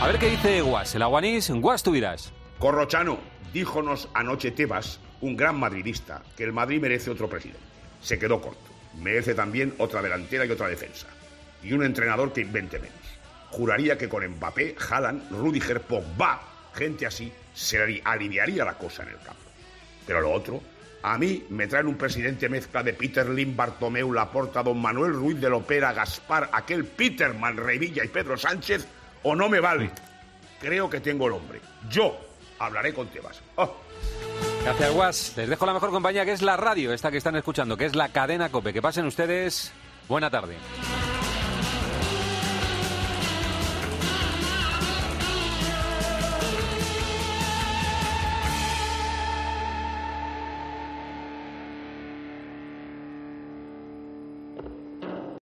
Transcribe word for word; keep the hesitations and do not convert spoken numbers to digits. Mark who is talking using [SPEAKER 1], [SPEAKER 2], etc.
[SPEAKER 1] A ver qué dice Guas, el aguanís. Guas, tú dirás.
[SPEAKER 2] Corrochano, díjonos anoche Tebas, un gran madridista, que el Madrid merece otro presidente. Se quedó corto. Merece también otra delantera y otra defensa. Y un entrenador que invente menos. Juraría que con Mbappé, Haaland, Rüdiger, Pogba, gente así, se aliviaría la cosa en el campo. Pero lo otro, a mí me traen un presidente mezcla de Peter Lim, Bartomeu, Laporta, Don Manuel Ruiz de Lopera, Gaspar, aquel Peterman, Revilla y Pedro Sánchez, o no me vale. Creo que tengo el hombre. Yo hablaré con Tebas. Oh.
[SPEAKER 1] Gracias, Guas. Les dejo la mejor compañía, que es la radio, esta que están escuchando, que es la cadena COPE. Que pasen ustedes buena tarde.